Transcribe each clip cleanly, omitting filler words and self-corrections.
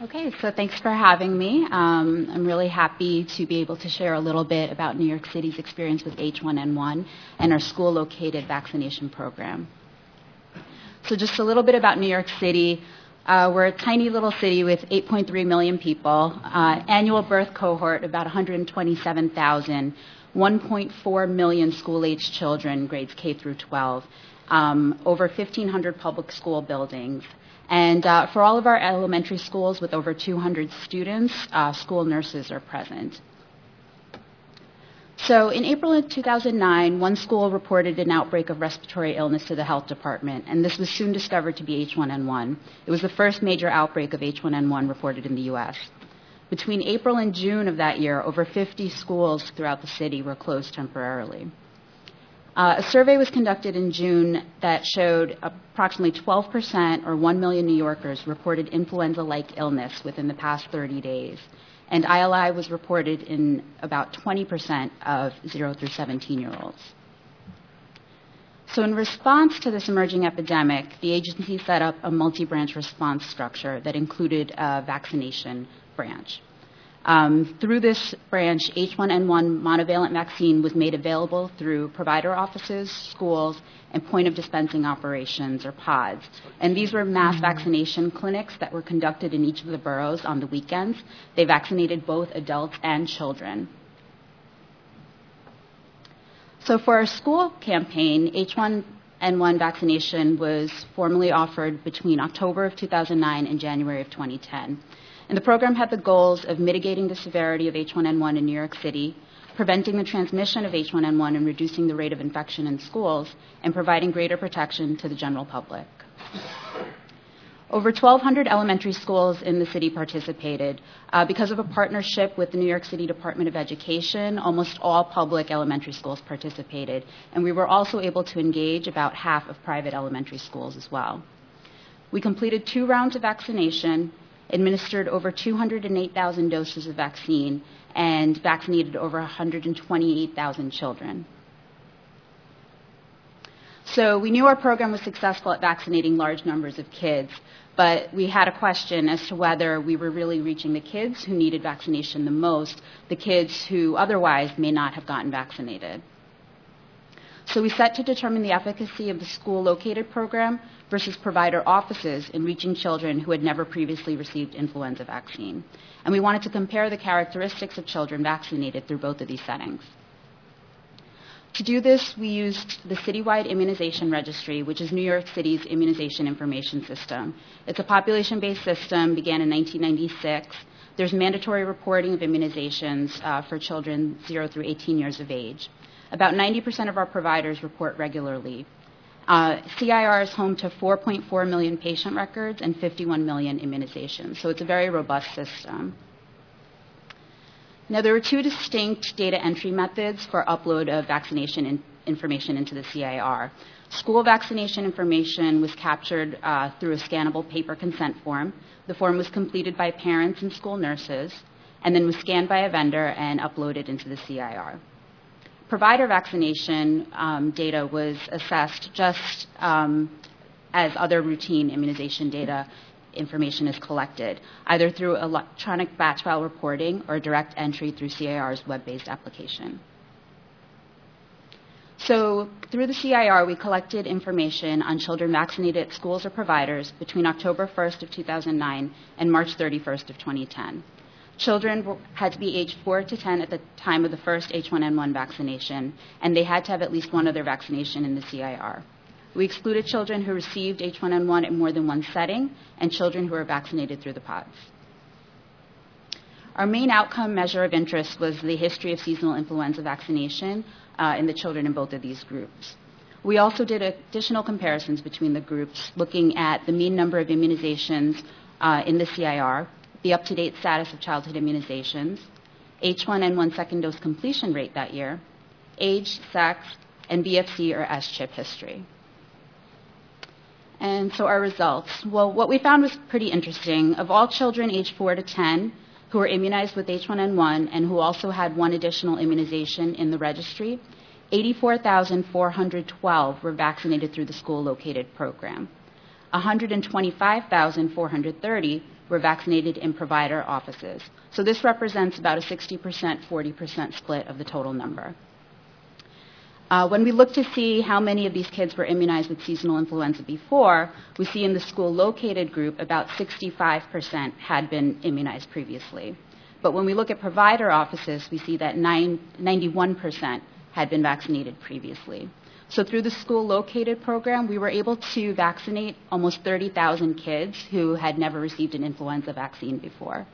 Okay, so thanks for having me. I'm really happy to be able to share a little bit about New York City's experience with H1N1 and our school-located vaccination program. So just a little bit about New York City. We're a tiny little city with 8.3 million people, annual birth cohort about 127,000, 1.4 million school-aged children, grades K through 12, over 1,500 public school buildings. And for all of our elementary schools with over 200 students, school nurses are present. So in April of 2009, one school reported an outbreak of respiratory illness to the health department, and this was soon discovered to be H1N1. It was the first major outbreak of H1N1 reported in the U.S. Between April and June of that year, over 50 schools throughout the city were closed temporarily. A survey was conducted in June that showed approximately 12%, or 1 million New Yorkers, reported influenza-like illness within the past 30 days. And ILI was reported in about 20% of 0 through 17-year-olds. So in response to this emerging epidemic, the agency set up a multi-branch response structure that included a vaccination branch. Through this branch, H1N1 monovalent vaccine was made available through provider offices, schools, and point of dispensing operations, or PODs. And these were mass vaccination clinics that were conducted in each of the boroughs on the weekends. They vaccinated both adults and children. So for our school campaign, H1N1 vaccination was formally offered between October of 2009 and January of 2010. And the program had the goals of mitigating the severity of H1N1 in New York City, preventing the transmission of H1N1 and reducing the rate of infection in schools, and providing greater protection to the general public. Over 1,200 elementary schools in the city participated. Because of a partnership with the New York City Department of Education, almost all public elementary schools participated, and we were also able to engage about half of private elementary schools as well. We completed 2 rounds of vaccination, administered over 208,000 doses of vaccine, and vaccinated over 128,000 children. So we knew our program was successful at vaccinating large numbers of kids, but we had a question as to whether we were really reaching the kids who needed vaccination the most, the kids who otherwise may not have gotten vaccinated. So we set to determine the efficacy of the school-located program versus provider offices in reaching children who had never previously received influenza vaccine. And we wanted to compare the characteristics of children vaccinated through both of these settings. To do this, we used the Citywide Immunization Registry, which is New York City's immunization information system. It's a population-based system, began in 1996. There's mandatory reporting of immunizations for children 0 through 18 years of age. About 90% of our providers report regularly. CIR is home to 4.4 million patient records and 51 million immunizations, so it's a very robust system. Now, there were 2 distinct data entry methods for upload of vaccination information into the CIR. School vaccination information was captured through a scannable paper consent form. The form was completed by parents and school nurses, and then was scanned by a vendor and uploaded into the CIR. Provider vaccination data was assessed just as other routine immunization data information is collected, either through electronic batch file reporting or direct entry through CIR's web-based application. So through the CIR, we collected information on children vaccinated at schools or providers between October 1st of 2009 and March 31st of 2010. Children had to be aged 4 to 10 at the time of the first H1N1 vaccination, and they had to have at least one other vaccination in the CIR. We excluded children who received H1N1 at more than one setting, and children who were vaccinated through the PODs. Our main outcome measure of interest was the history of seasonal influenza vaccination in the children in both of these groups. We also did additional comparisons between the groups, looking at the mean number of immunizations in the CIR, the up-to-date status of childhood immunizations, H1N1 second dose completion rate that year, age, sex, and BFC or S-chip history. And so our results. Well, what we found was pretty interesting. Of all children aged 4 to 10 who were immunized with H1N1 and who also had one additional immunization in the registry, 84,412 were vaccinated through the school-located program. 125,430 were vaccinated in provider offices. So this represents about a 60%, 40% split of the total number. When we look to see how many of these kids were immunized with seasonal influenza before, we see in the school-located group about 65% had been immunized previously. But when we look at provider offices, we see that 91% had been vaccinated previously. So through the school-located program, we were able to vaccinate almost 30,000 kids who had never received an influenza vaccine before.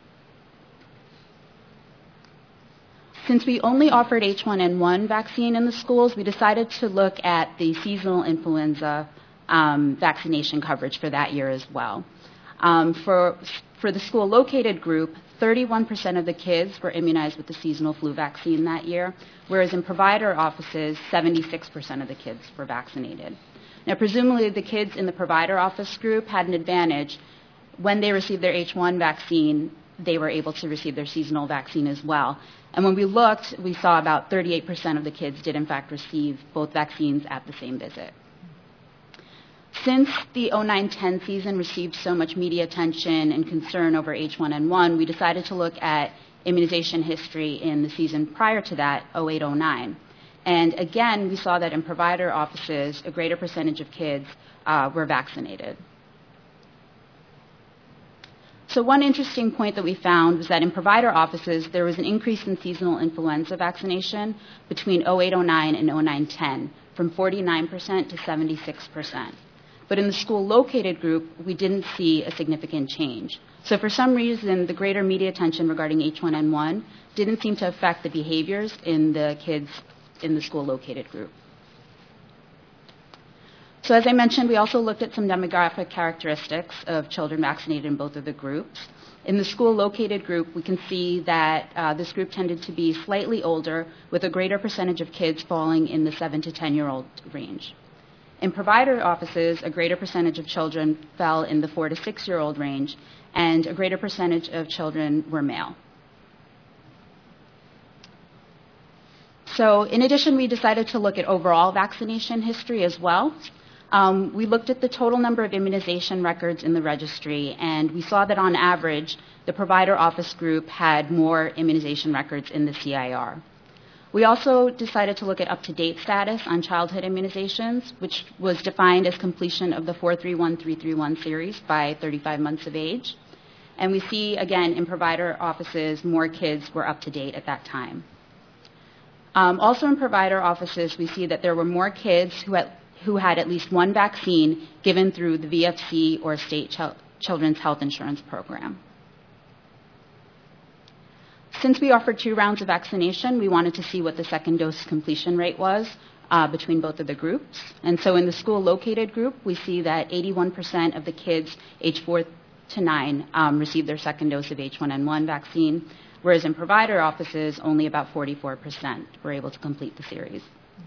Since we only offered H1N1 vaccine in the schools, we decided to look at the seasonal influenza vaccination coverage for that year as well. For the school-located group, 31% of the kids were immunized with the seasonal flu vaccine that year, whereas in provider offices, 76% of the kids were vaccinated. Now, presumably, the kids in the provider office group had an advantage. When they received their H1 vaccine, they were able to receive their seasonal vaccine as well. And when we looked, we saw about 38% of the kids did, in fact, receive both vaccines at the same visit. Since the 09-10 season received so much media attention and concern over H1N1, we decided to look at immunization history in the season prior to that, 08-09. And again, we saw that in provider offices, a greater percentage of kids were vaccinated. So one interesting point that we found was that in provider offices, there was an increase in seasonal influenza vaccination between 08-09 and 09-10, from 49% to 76%. But in the school-located group, we didn't see a significant change. So for some reason, the greater media attention regarding H1N1 didn't seem to affect the behaviors in the kids in the school-located group. So as I mentioned, we also looked at some demographic characteristics of children vaccinated in both of the groups. In the school-located group, we can see that this group tended to be slightly older, with a greater percentage of kids falling in the 7 to 10-year-old range. In provider offices, a greater percentage of children fell in the 4 to 6-year-old range, and a greater percentage of children were male. So in addition, we decided to look at overall vaccination history as well. We looked at the total number of immunization records in the registry, and we saw that on average, the provider office group had more immunization records in the CIR. We also decided to look at up-to-date status on childhood immunizations, which was defined as completion of the 431-331 series by 35 months of age. And we see, again, in provider offices, more kids were up to date at that time. Also in provider offices, we see that there were more kids who had at least one vaccine given through the VFC or state children's health insurance program. Since we offered 2 rounds of vaccination, we wanted to see what the second dose completion rate was between both of the groups. And so in the school-located group, we see that 81% of the kids aged 4 to 9 received their second dose of H1N1 vaccine, whereas in provider offices, only about 44% were able to complete the series.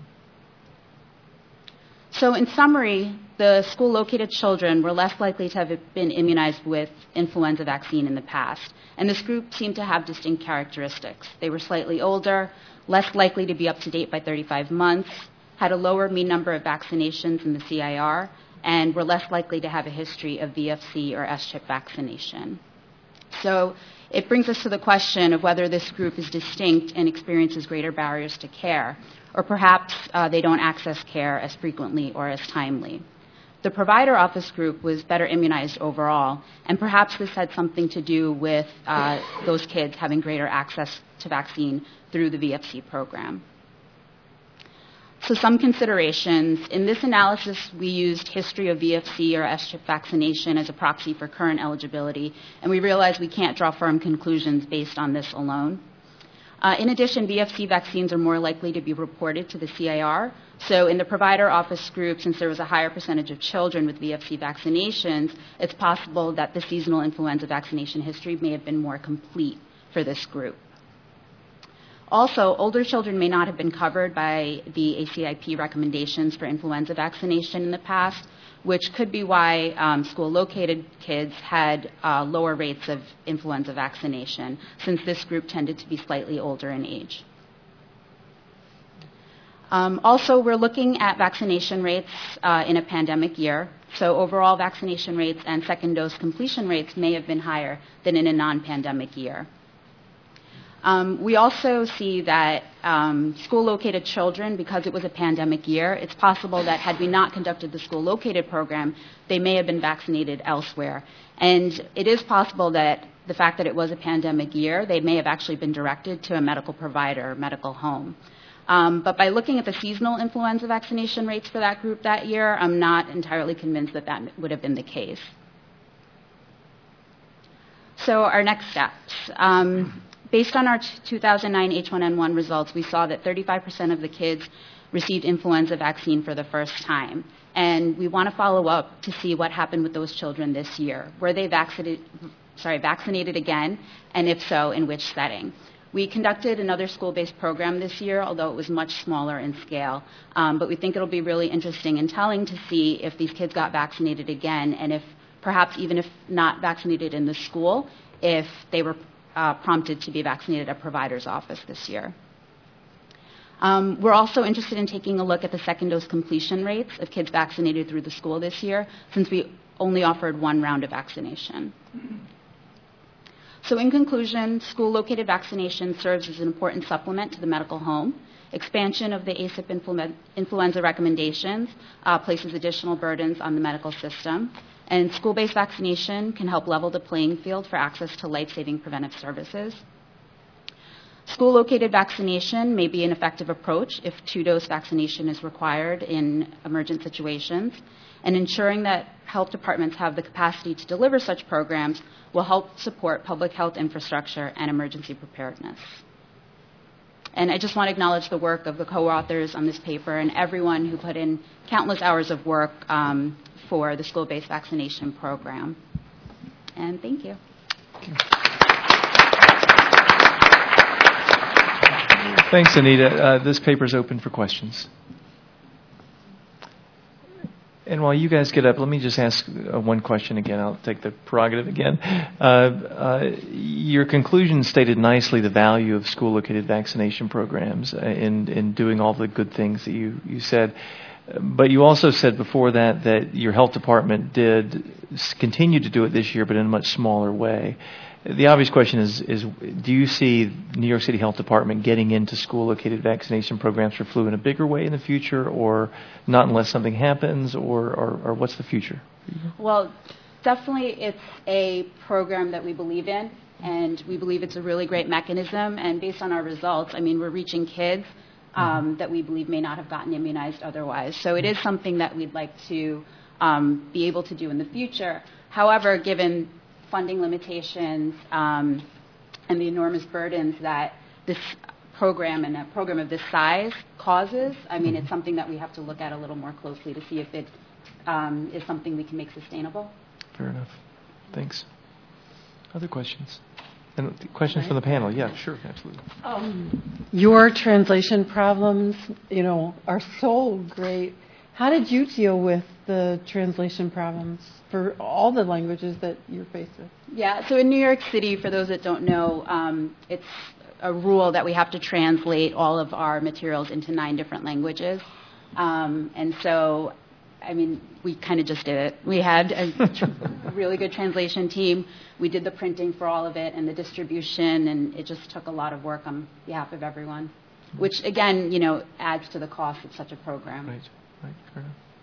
So in summary, the school-located children were less likely to have been immunized with influenza vaccine in the past. And this group seemed to have distinct characteristics. They were slightly older, less likely to be up to date by 35 months, had a lower mean number of vaccinations in the CIR, and were less likely to have a history of VFC or S-chip vaccination. So it brings us to the question of whether this group is distinct and experiences greater barriers to care, or perhaps they don't access care as frequently or as timely. The provider office group was better immunized overall, and perhaps this had something to do with those kids having greater access to vaccine through the VFC program. So some considerations. In this analysis, we used history of VFC or S-chip vaccination as a proxy for current eligibility, and we realized we can't draw firm conclusions based on this alone. In addition, VFC vaccines are more likely to be reported to the CIR. So in the provider office group, since there was a higher percentage of children with VFC vaccinations, it's possible that the seasonal influenza vaccination history may have been more complete for this group. Also, older children may not have been covered by the ACIP recommendations for influenza vaccination in the past, which could be why school-located kids had lower rates of influenza vaccination, since this group tended to be slightly older in age. Also, we're looking at vaccination rates in a pandemic year. So overall vaccination rates and second dose completion rates may have been higher than in a non-pandemic year. We also see that school-located children, because it was a pandemic year, it's possible that had we not conducted the school-located program, they may have been vaccinated elsewhere. And it is possible that the fact that it was a pandemic year, they may have actually been directed to a medical provider or medical home. But by looking at the seasonal influenza vaccination rates for that group that year, I'm not entirely convinced that that would have been the case. So our next steps. Based on our 2009 H1N1 results, we saw that 35% of the kids received influenza vaccine for the first time. And we want to follow up to see what happened with those children this year. Were they vaccinated again? And if so, in which setting? We conducted another school-based program this year, although it was much smaller in scale. But we think it'll be really interesting and telling to see if these kids got vaccinated again, and if perhaps even if not vaccinated in the school, if they were prompted to be vaccinated at a provider's office this year. We're also interested in taking a look at the second dose completion rates of kids vaccinated through the school this year, since we only offered one round of vaccination. So in conclusion, school-located vaccination serves as an important supplement to the medical home. Expansion of the ACIP influenza recommendations places additional burdens on the medical system. And school-based vaccination can help level the playing field for access to life-saving preventive services. School-located vaccination may be an effective approach if two-dose vaccination is required in emergent situations. And ensuring that health departments have the capacity to deliver such programs will help support public health infrastructure and emergency preparedness. And I just want to acknowledge the work of the co-authors on this paper and everyone who put in countless hours of work for the school-based vaccination program. And thank you. Thanks, Anita. This paper is open for questions. And while you guys get up, let me just ask one question again. I'll take the prerogative again. Your conclusion stated nicely the value of school-located vaccination programs in doing all the good things that you said. But you also said before that your health department did continue to do it this year, but in a much smaller way. The obvious question is do you see New York City Health Department getting into school-located vaccination programs for flu in a bigger way in the future, or not unless something happens, or what's the future? Well, definitely it's a program that we believe in, and we believe it's a really great mechanism. And based on our results, I mean, we're reaching kids that we believe may not have gotten immunized otherwise. So it is something that we'd like to be able to do in the future. However, given funding limitations and the enormous burdens that this program and a program of this size causes, I mean, it's something that we have to look at a little more closely to see if it is something we can make sustainable. Fair enough. Thanks. Other questions? And questions from the panel? Yeah, sure, absolutely. Your translation problems, are so great. How did you deal with the translation problems for all the languages that you're faced with? Yeah, so in New York City, for those that don't know, it's a rule that we have to translate all of our materials into 9 different languages. And so, I mean, we kind of just did it. We had a really good translation team. We did the printing for all of it and the distribution, and it just took a lot of work on behalf of everyone, which, again, adds to the cost of such a program. Right, fair enough.